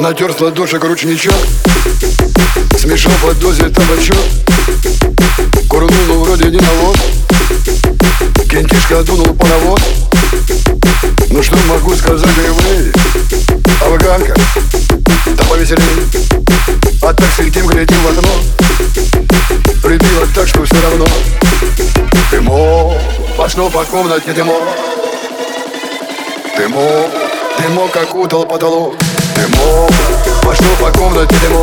натер с ладошек ручничок, смешал под дозе табачок, курнул вроде единолог, кентишка дунул паровоз. Ну что могу сказать, эй, афганка, да повеселей. А так сидим, глядим в окно, прибило так, что все равно. Дымок, пошел по комнате дымок, дымок, дымок окутал потолок. Дымок, пошел по комнате дымок.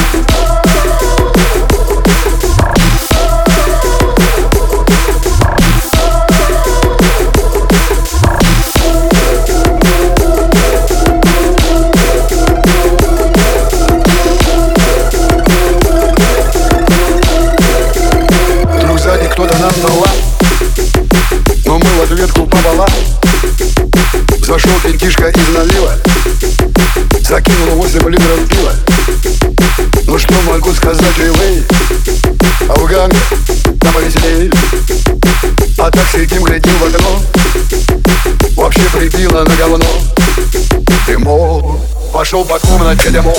Вдруг сзади кто-то нам дала, но мы в ответку пополам. Зашел кентишка из налива, закинул 8 литров пива. Ну что могу сказать, эй, афганка, да повеселей. А так сидим, глядим в окно, вообще прибило на говно. Дымок, пошел по комнате дымок,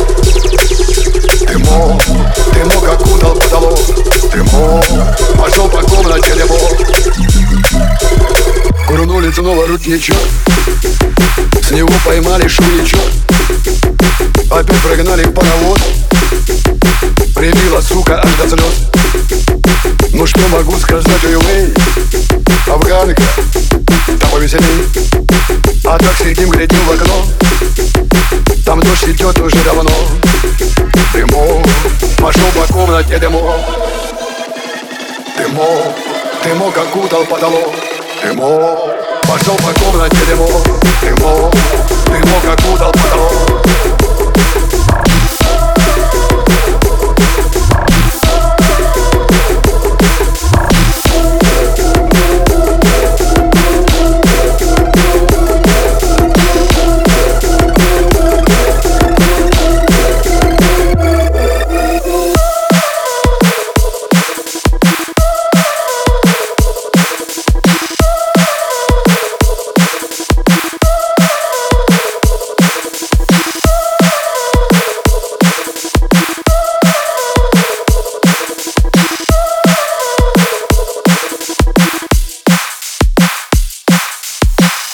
дымок, дымок окутал потолок. Дымок, пошел по комнате дымок. Курнули снова ручничок, с него поймали шумничок. Опять прогнали паровоз, прибила, сука, аж до слез. Ну что могу сказать, эй, афганка, да повеселей. А так сидим, глядим в окно, там дождь идет уже давно. Дымок, пошел по комнате дымок, дымок, дымок окутал потолок. Дымок, пошел по комнате дымок, дымок, дымок окутал потолок.